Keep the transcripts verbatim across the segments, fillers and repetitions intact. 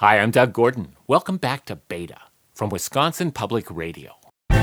Hi, I'm Doug Gordon. Welcome back to Beta from Wisconsin Public Radio.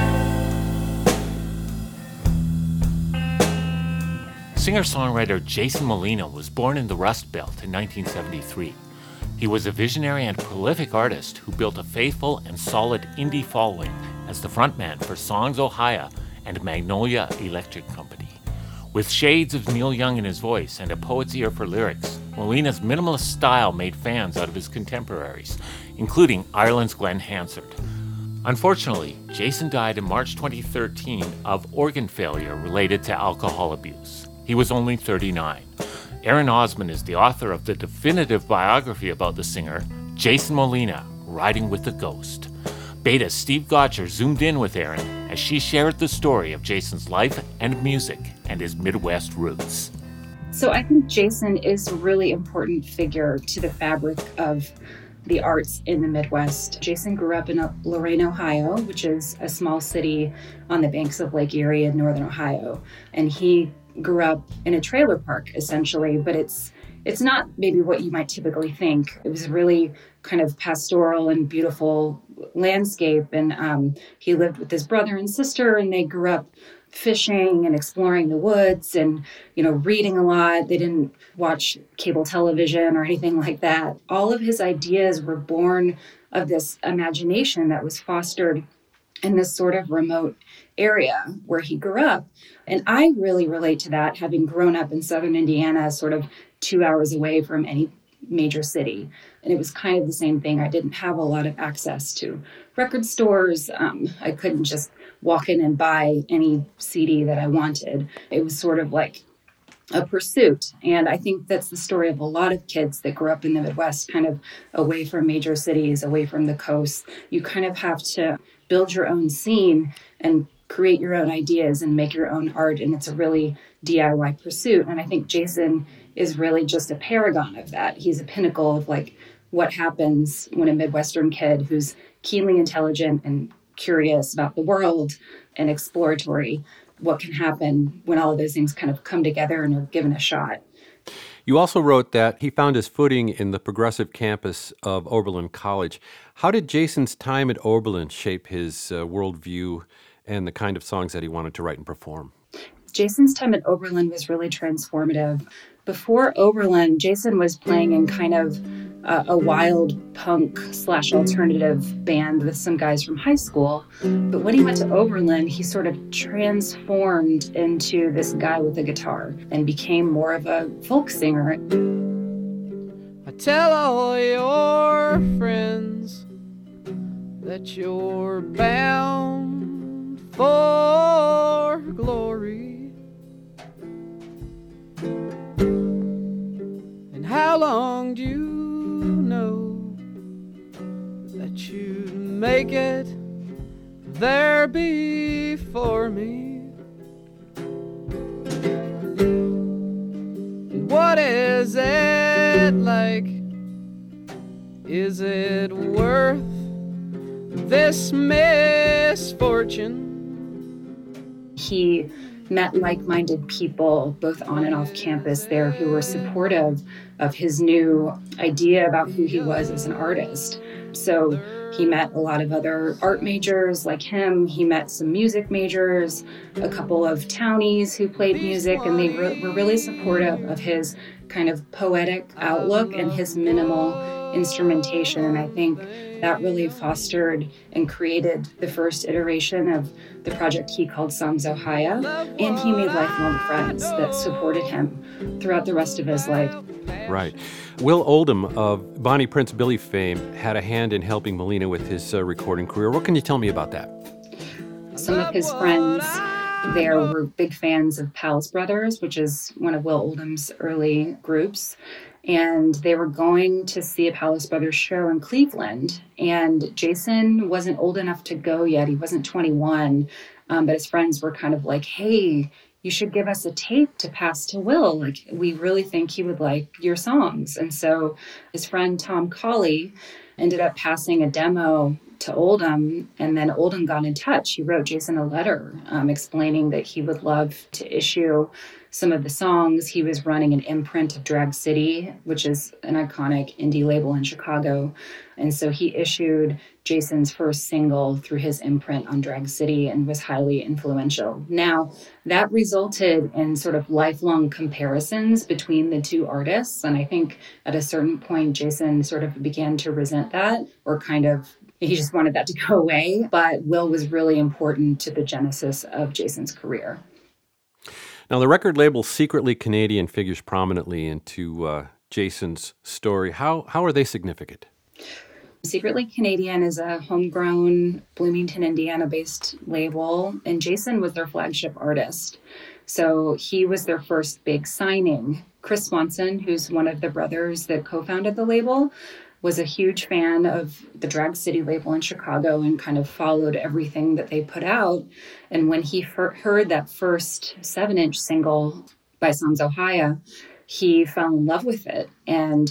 Singer-songwriter Jason Molina was born in the Rust Belt in nineteen seventy-three. He was a visionary and prolific artist who built a faithful and solid indie following as the frontman for Songs Ohio and Magnolia Electric Company. With shades of Neil Young in his voice and a poet's ear for lyrics, Molina's minimalist style made fans out of his contemporaries, including Ireland's Glen Hansard. Unfortunately, Jason died in March twenty thirteen of organ failure related to alcohol abuse. He was only thirty-nine. Aaron Osman is the author of the definitive biography about the singer, Jason Molina, Riding with the Ghost. Beta's Steve Gotcher zoomed in with Aaron as she shared the story of Jason's life and music and his Midwest roots. So I think Jason is a really important figure to the fabric of the arts in the Midwest. Jason grew up in Lorain, Ohio, which is a small city on the banks of Lake Erie in northern Ohio. And he grew up in a trailer park, essentially, but it's it's not maybe what you might typically think. It was really kind of pastoral and beautiful landscape. And um, he lived with his brother and sister, and they grew up fishing and exploring the woods and, you know, reading a lot. They didn't watch cable television or anything like that. All of his ideas were born of this imagination that was fostered in this sort of remote area where he grew up. And I really relate to that, having grown up in southern Indiana, sort of two hours away from any major city. And it was kind of the same thing. I didn't have a lot of access to record stores. Um, I couldn't just walk in and buy any C D that I wanted. It was sort of like a pursuit. And I think that's the story of a lot of kids that grew up in the Midwest, kind of away from major cities, away from the coast. You kind of have to build your own scene and create your own ideas and make your own art. And it's a really D I Y pursuit. And I think Jason is really just a paragon of that. He's a pinnacle of like what happens when a Midwestern kid who's keenly intelligent and curious about the world and exploratory, what can happen when all of those things kind of come together and are given a shot. You also wrote that he found his footing in the progressive campus of Oberlin College. How did Jason's time at Oberlin shape his uh, worldview and the kind of songs that he wanted to write and perform? Jason's time at Oberlin was really transformative. Before Oberlin, Jason was playing in kind of uh, a wild punk slash alternative band with some guys from high school. But when he went to Oberlin, he sort of transformed into this guy with a guitar and became more of a folk singer. I tell all your friends that you're bound for glory. And how long do you know that you'd make it there before me? And what is it like? Is it worth this misfortune? He met like-minded people both on and off campus there who were supportive of his new idea about who he was as an artist. So he met a lot of other art majors like him. He met some music majors, a couple of townies who played music, and they re- were really supportive of his kind of poetic outlook and his minimal instrumentation. And I think that really fostered and created the first iteration of the project he called Songs Ohio. And he made lifelong friends that supported him throughout the rest of his life. Right. Will Oldham of Bonnie Prince Billy fame had a hand in helping Molina with his uh, recording career. What can you tell me about that? Some of his friends there were big fans of Palace Brothers, which is one of Will Oldham's early groups. And they were going to see a Palace Brothers show in Cleveland. And Jason wasn't old enough to go yet. He wasn't twenty-one. Um, but his friends were kind of like, hey, you should give us a tape to pass to Will. Like, we really think he would like your songs. And so his friend Tom Colley ended up passing a demo to Oldham, and then Oldham got in touch. He wrote Jason a letter um, explaining that he would love to issue some of the songs. He was running an imprint of Drag City, which is an iconic indie label in Chicago. And so he issued Jason's first single through his imprint on Drag City and was highly influential. Now, that resulted in sort of lifelong comparisons between the two artists. And I think at a certain point, Jason sort of began to resent that, or kind of, he just wanted that to go away. But Will was really important to the genesis of Jason's career. Now, the record label Secretly Canadian figures prominently into uh, Jason's story. How how are they significant? Secretly Canadian is a homegrown Bloomington, Indiana-based label, and Jason was their flagship artist. So he was their first big signing. Chris Swanson, who's one of the brothers that co-founded the label, was a huge fan of the Drag City label in Chicago and kind of followed everything that they put out. And when he fir- heard that first seven-inch single by Songs Ohio, he fell in love with it. And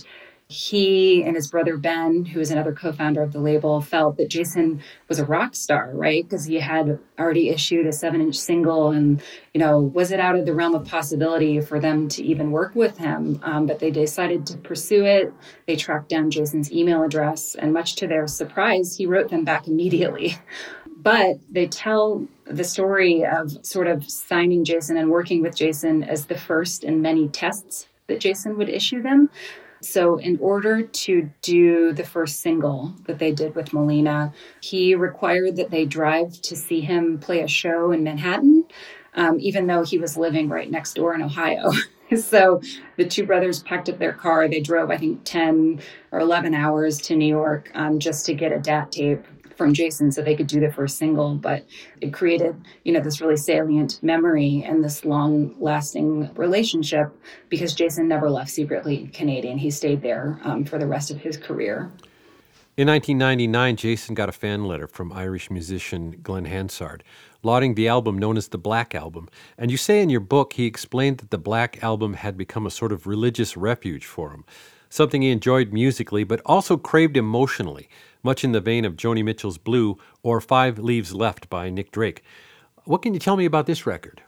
he and his brother Ben, who is another co-founder of the label, felt that Jason was a rock star, right? Because he had already issued a seven-inch single, and, you know, was it out of the realm of possibility for them to even work with him? Um, but they decided to pursue it. They tracked down Jason's email address, and much to their surprise, he wrote them back immediately. But they tell the story of sort of signing Jason and working with Jason as the first in many tests that Jason would issue them. So in order to do the first single that they did with Molina, he required that they drive to see him play a show in Manhattan, um, even though he was living right next door in Ohio. So the two brothers packed up their car. They drove, I think, ten or eleven hours to New York um, just to get a D A T tape from Jason so they could do the first single. But it created, you know, this really salient memory and this long-lasting relationship because Jason never left Secretly Canadian. He stayed there um, for the rest of his career. In nineteen ninety-nine, Jason got a fan letter from Irish musician Glenn Hansard, lauding the album known as the Black Album. And you say in your book he explained that the Black Album had become a sort of religious refuge for him, something he enjoyed musically but also craved emotionally, much in the vein of Joni Mitchell's Blue or Five Leaves Left by Nick Drake. What can you tell me about this record?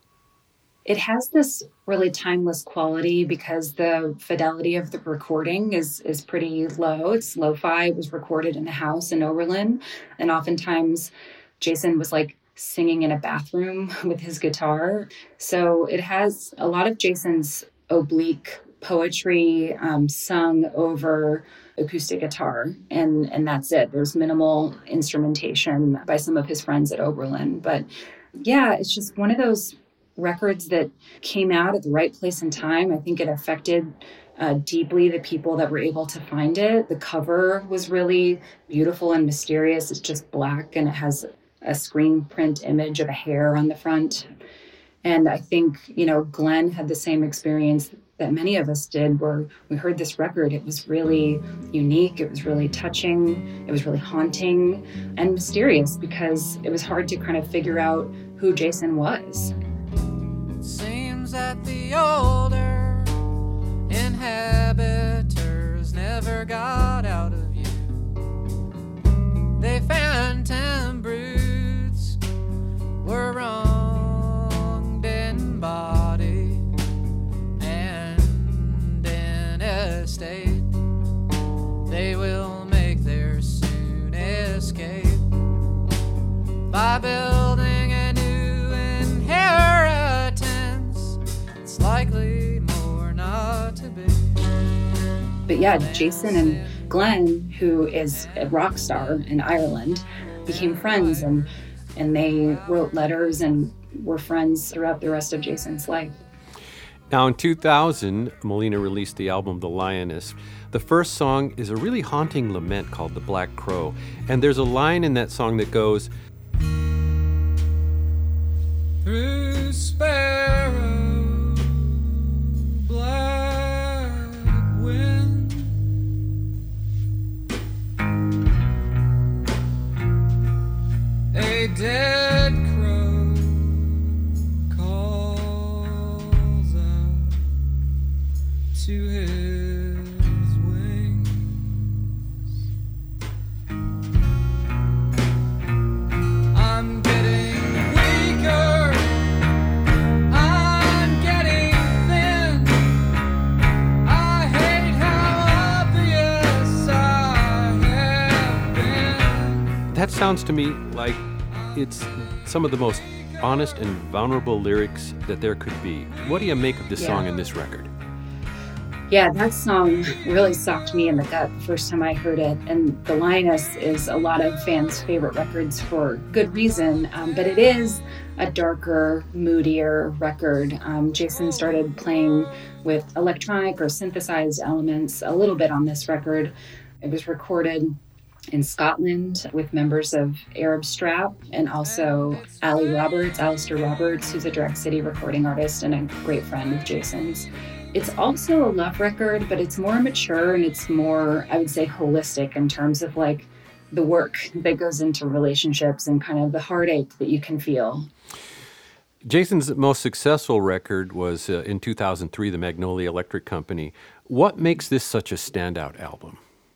It has this really timeless quality because the fidelity of the recording is is pretty low. It's lo-fi. It was recorded in a house in Oberlin. And oftentimes Jason was like singing in a bathroom with his guitar. So it has a lot of Jason's oblique poetry um, sung over acoustic guitar, and and that's it. There's minimal instrumentation by some of his friends at Oberlin. But yeah, it's just one of those records that came out at the right place and time. I think it affected uh, deeply the people that were able to find it. The cover was really beautiful and mysterious. It's just black, and it has a screen print image of a hare on the front. And I think, you know, Glenn had the same experience that many of us did, where we heard this record. It was really unique. It was really touching. It was really haunting and mysterious because it was hard to kind of figure out who Jason was. It seems that the older inhabitants never got out of you. They phantom broods were wronged in body and in estate. They will make their soon escape by building a new inheritance. It's likely more not to be. But yeah, Jason and Glenn, who is a rock star in Ireland, became friends, and and they wrote letters and were friends throughout the rest of Jason's life. Now, in two thousand, Molina released the album The Lioness. The first song is a really haunting lament called The Black Crow, and there's a line in that song that goes, through sparrow black wind, a dead crow calls out to his wings. That sounds to me like it's some of the most honest and vulnerable lyrics that there could be. What do you make of this Yeah. song and this record? Yeah, that song really socked me in the gut the first time I heard it. And The Lioness is a lot of fans' favorite records for good reason, um, but it is a darker, moodier record. Um, Jason started playing with electronic or synthesized elements a little bit on this record. It was recorded in Scotland with members of Arab Strap and also Ali Roberts, Alistair Roberts, who's a Drag City recording artist and a great friend of Jason's. It's also a love record, but it's more mature and it's more, I would say, holistic in terms of like the work that goes into relationships and kind of the heartache that you can feel. Jason's most successful record was uh, in two thousand three, the Magnolia Electric Company. What makes this such a standout album?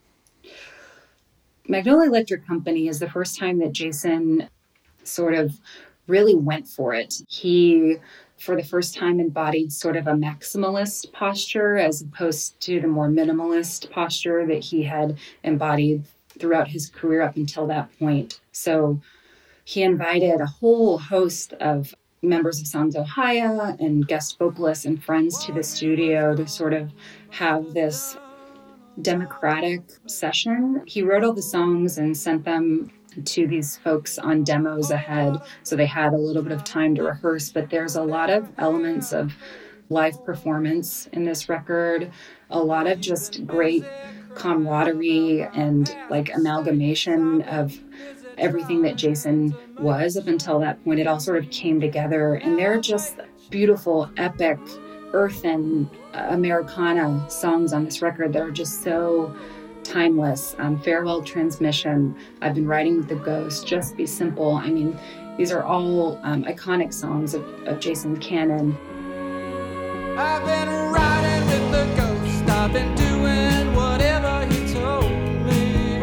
Magnolia Electric Company is the first time that Jason sort of really went for it. He, for the first time, embodied sort of a maximalist posture as opposed to the more minimalist posture that he had embodied throughout his career up until that point. So he invited a whole host of members of Songs Ohio and guest vocalists and friends to the studio to sort of have this democratic session. He wrote all the songs and sent them to these folks on demos ahead, so they had a little bit of time to rehearse, but there's a lot of elements of live performance in this record, a lot of just great camaraderie and like amalgamation of everything that Jason was up until that point. It all sort of came together, and they're just beautiful, epic, earthen uh, Americana songs on this record that are just so timeless. Um, Farewell Transmission, I've Been Riding with the Ghost, Just Be Simple. I mean, these are all um, iconic songs of, of Jason's canon. I've been riding with the ghost. I've been doing whatever he told me.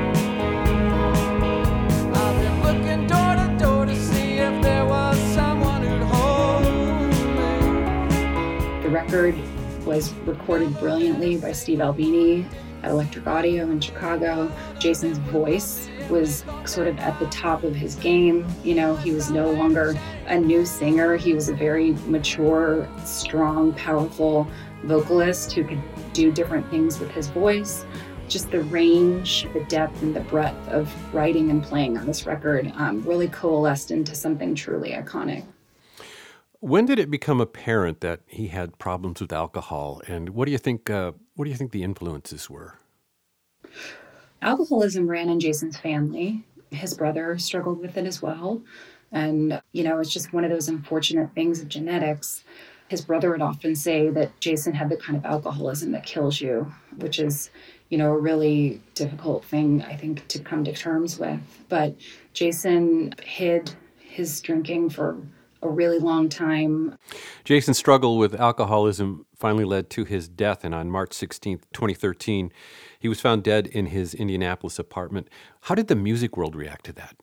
I've been looking door to door to see if there was someone who'd hold me. The record was recorded brilliantly by Steve Albini at Electric Audio in Chicago. Jason's voice was sort of at the top of his game. You know, he was no longer a new singer. He was a very mature, strong, powerful vocalist who could do different things with his voice. Just the range, the depth, and the breadth of writing and playing on this record um, really coalesced into something truly iconic. When did it become apparent that he had problems with alcohol, and what do you think? Uh, what do you think the influences were? Alcoholism ran in Jason's family. His brother struggled with it as well, and you know, it's just one of those unfortunate things of genetics. His brother would often say that Jason had the kind of alcoholism that kills you, which is, you know, a really difficult thing, I think, to come to terms with. But Jason hid his drinking for a really long time. Jason's struggle with alcoholism finally led to his death, and on March sixteenth, twenty thirteen, he was found dead in his Indianapolis apartment. How did the music world react to that?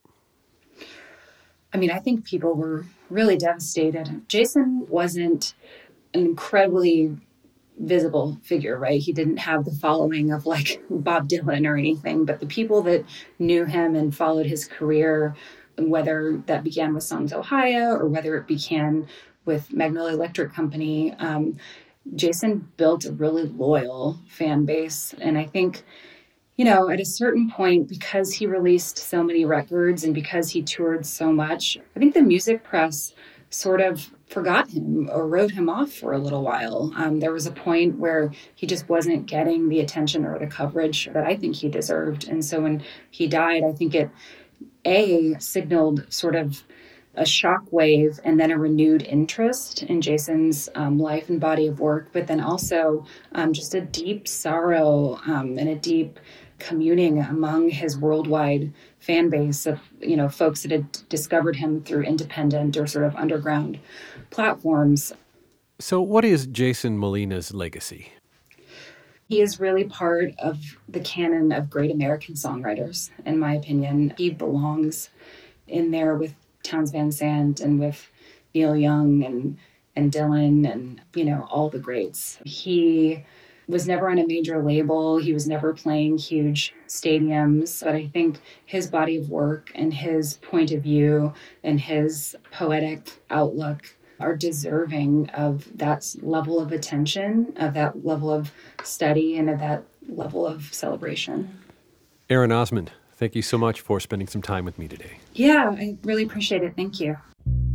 I mean, I think people were really devastated. Jason wasn't an incredibly visible figure, right? He didn't have the following of like Bob Dylan or anything, but the people that knew him and followed his career, whether that began with Songs Ohio or whether it began with Magnolia Electric Company, um, Jason built a really loyal fan base. And I think, you know, at a certain point, because he released so many records and because he toured so much, I think the music press sort of forgot him or wrote him off for a little while. Um, there was a point where he just wasn't getting the attention or the coverage that I think he deserved. And so when he died, I think it, A, signaled sort of a shockwave and then a renewed interest in Jason's um, life and body of work, but then also um, just a deep sorrow um, and a deep communing among his worldwide fan base of, you know, folks that had discovered him through independent or sort of underground platforms. So what is Jason Molina's legacy? He is really part of the canon of great American songwriters, in my opinion. He belongs in there with Townes Van Sant and with Neil Young and, and Dylan and, you know, all the greats. He was never on a major label. He was never playing huge stadiums. But I think his body of work and his point of view and his poetic outlook are deserving of that level of attention, of that level of study, and of that level of celebration. Erin Osmond, thank you so much for spending some time with me today. Yeah, I really appreciate it. Thank you.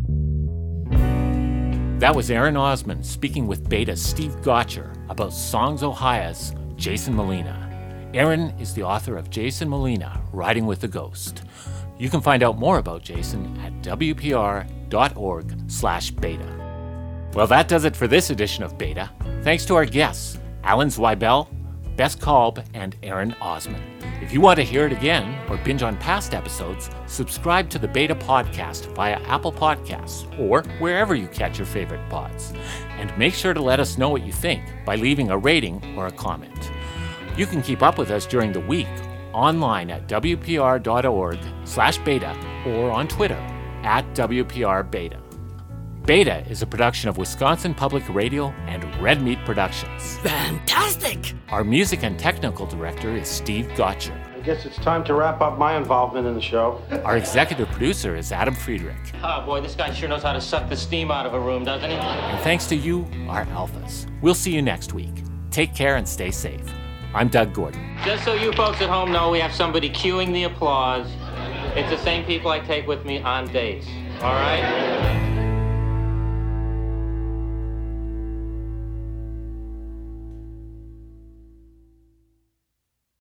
That was Erin Osmond speaking with Beta's Steve Gotcher about Songs Ohio's Jason Molina. Erin is the author of Jason Molina, Riding with the Ghost. You can find out more about Jason at w p r dot org slash beta. Well, that does it for this edition of Beta. Thanks to our guests, Alan Zweibel, Bess Kalb, and Erin Osmond. If you want to hear it again or binge on past episodes, subscribe to the Beta Podcast via Apple Podcasts or wherever you catch your favorite pods. And make sure to let us know what you think by leaving a rating or a comment. You can keep up with us during the week online at w p r dot org slash beta or on Twitter at W P R Beta. Beta is a production of Wisconsin Public Radio and Red Meat Productions. Fantastic! Our music and technical director is Steve Gotcher. I guess it's time to wrap up my involvement in the show. Our executive producer is Adam Friedrich. Oh boy, this guy sure knows how to suck the steam out of a room, doesn't he? And thanks to you, our alphas. We'll see you next week. Take care and stay safe. I'm Doug Gordon. Just so you folks at home know, we have somebody cueing the applause. It's the same people I take with me on dates. All right?